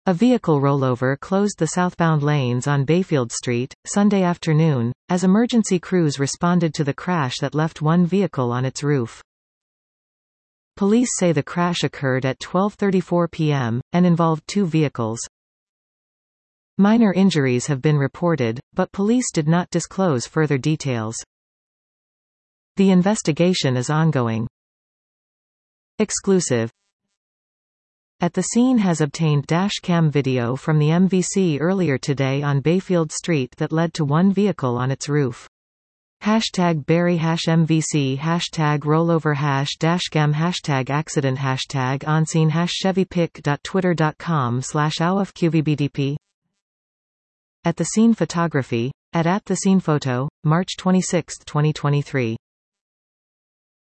A vehicle rollover closed the southbound lanes on Bayfield Street, Sunday afternoon, as emergency crews responded to the crash that left one vehicle on its roof. Police say the crash occurred at 12:34 p.m., and involved two vehicles. Minor injuries have been reported, but police did not disclose further details. The investigation is ongoing. Exclusive. At the Scene has obtained dash-cam video from the MVC earlier today on Bayfield Street that led to one vehicle on its roof. #Barry #MVC #rollover #dashcam #accident #onscene #chevypic.twitter.com/awfqvbdp. At the Scene Photography, at the Scene Photo, March 26, 2023.